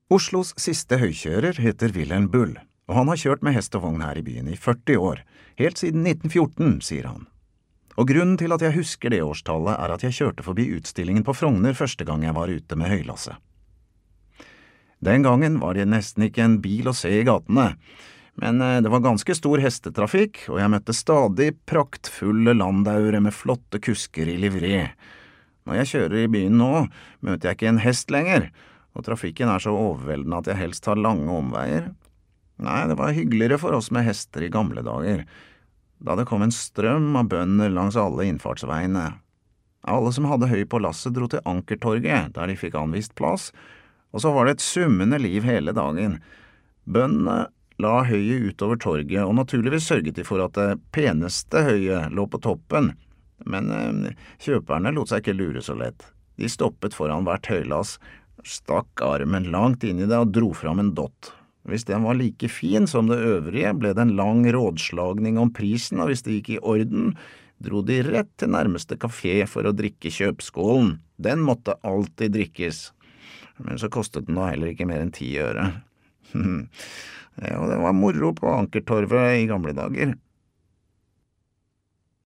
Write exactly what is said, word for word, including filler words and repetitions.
Oslos siste høykjører heter Wilhelm Bull, og han har kjørt med hest og vogn her i byen i førti år, helt siden nitten fjorten, sier han. Og grunnen til at jeg husker det årstallet er at jeg kjørte forbi utstillingen på Frogner første gang jeg var ute med høylasset. Den gangen var det nesten ikke en bil å se i gatene, men det var ganske stor hestetrafikk, og jeg møtte stadig praktfulle landauere med flotte kusker i livré. Når jeg kjører i byen nå, møter jeg ikke en hest lenger, og trafikken er så overveldende at jeg helst tar lange omveier. Nei, det var hyggeligere for oss med hester i gamle dager, da det kom en strøm av bønder langs alle innfartsveiene. Alle som hadde høy på lasset dro til Ankertorget, der de fikk anvist plass, og så var det et summende liv hele dagen. Bøndene la høyet utover torget, og naturligvis sørget de for at det peneste høyet lå på toppen, men eh, kjøperne lot seg ikke lure så lett. De stoppet foran hvert høylass, stakk armen langt inn i det og dro fram en dott. Hvis den var like fin som det øvrige, ble det en lang rådslagning om prisen, og hvis det gikk i orden, dro de rett til nærmeste kafé for å drikke kjøpskålen. Den måtte alltid drikkes. Men så kostet den da heller ikke mer enn ti øre. Ja, det var moro på Ankertorvet i gamle dager.